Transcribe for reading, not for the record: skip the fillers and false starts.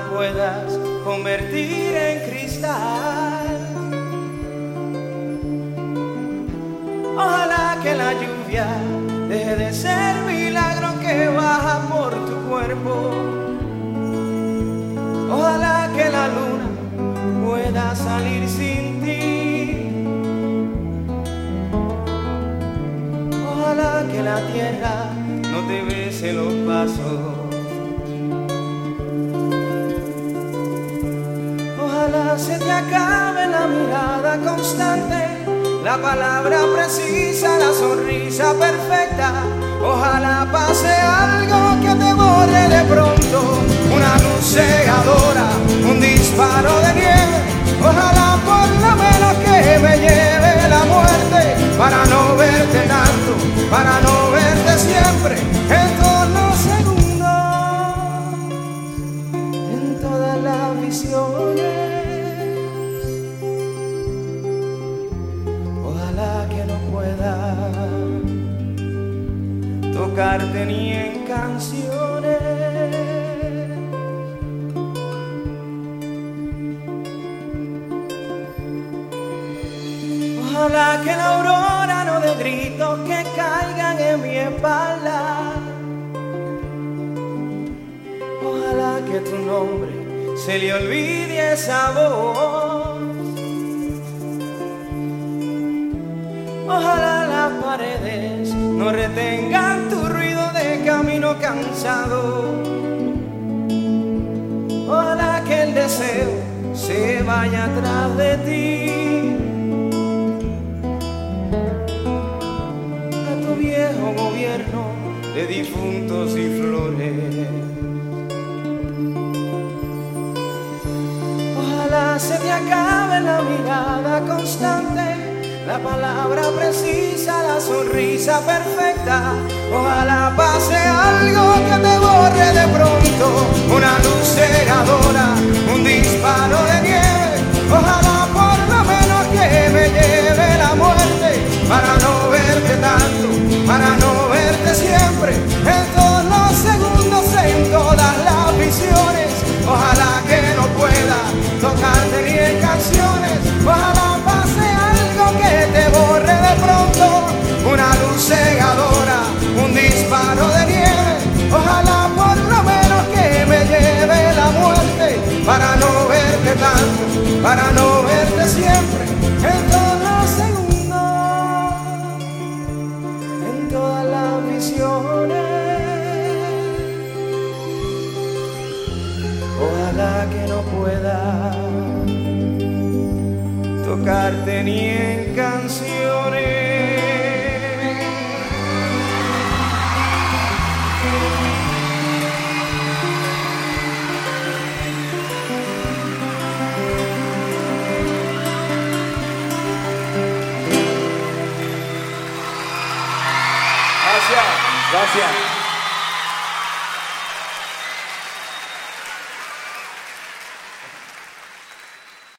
puedas convertir en cristal. Ojalá que la lluvia deje de ser milagro que baja por tu cuerpo. Ojalá que la luna pueda salir sin ti. Ojalá que la tierra no te bese los pasos. Ojalá se te acabe la mirada constante, la palabra precisa, la sonrisa perfecta. Ojalá pase algo que te borre de pronto, una luz cegadora, un disparo de nieve. Ojalá por lo menos que me lleve la muerte, para no verte tanto, para no verte siempre, en todos los segundos, en todas las visiones. Ojalá que no pueda tocarte ni en canciones. Ojalá que la aurora no dé gritos que caigan en mi espalda. Ojalá que tu nombre se le olvide esa voz. Ojalá las paredes no retengan tu ruido de camino cansado. Ojalá que el deseo se vaya atrás de ti. A tu viejo gobierno de difuntos y flores. Ojalá se te acabe la mirada constante, la palabra precisa, la sonrisa perfecta. Ojalá pase algo que te borre de pronto, una luz cegadora, un disparo de nieve. Ojalá por lo menos que me lleve la muerte, para no verte tanto, para no verte siempre, en todos los segundos, en todas las visiones. Ojalá que no pueda tocarte ni en canciones. Ojalá pase algo que te borre de pronto, una luz cegadora, un disparo de nieve. Ojalá por lo menos que me lleve la muerte, para no verte tanto, para no verte siempre, en todos los segundos, en todas las visiones. Ojalá que no pueda tocarte ni en canciones. Gracias, gracias.